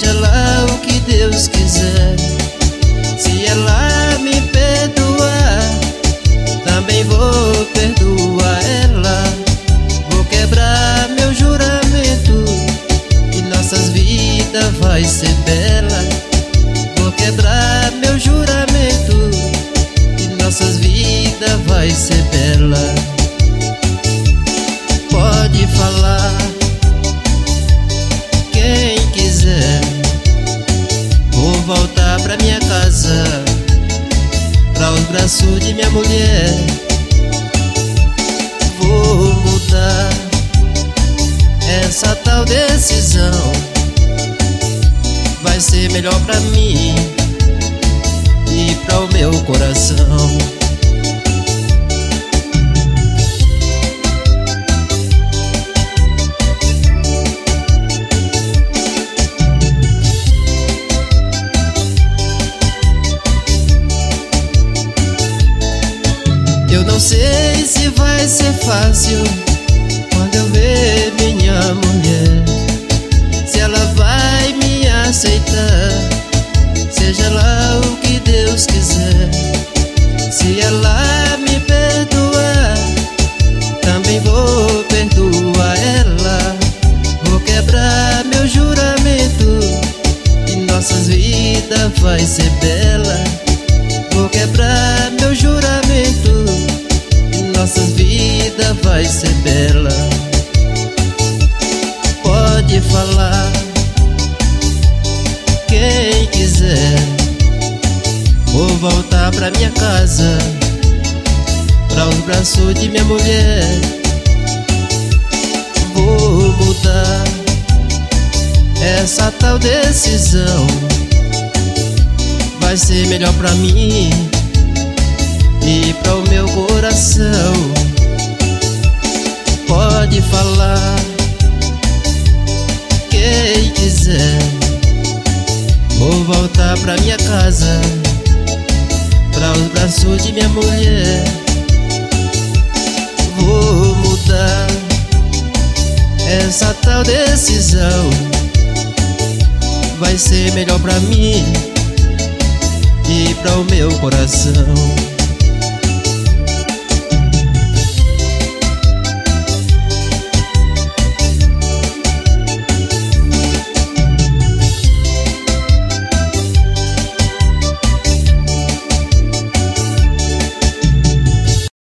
seja lá o que Deus quiser. Se ela me perdoar, também vou perdoar ela. Vou quebrar meu juramento e nossas vidas vai ser bela. Vou quebrar meu juramento e nossas vidas vai ser bela. Pode falar quem quiser, vou voltar pra minha casa, pra os braços de minha mulher. Vou mudar essa tal decisão, vai ser melhor pra mim e pra o meu coração. Eu não sei se vai ser fácil quando eu ver minha mulher, se ela vai me aceitar, seja lá o que Deus quiser. Se ela me perdoar, também vou perdoar ela. Vou quebrar meu juramento e nossas vidas vai ser bela. Vou quebrar meu juramento e nossas vidas vai ser bela. Pode falar quem quiser, vou voltar pra minha casa, pra os braços de minha mulher. Vou mudar essa tal decisão, vai ser melhor pra mim e pra o meu coração. Pode falar quem quiser, vou voltar pra minha casa, pra os braços de minha mulher. Vou mudar essa tal decisão, vai ser melhor pra mim e pra o meu coração.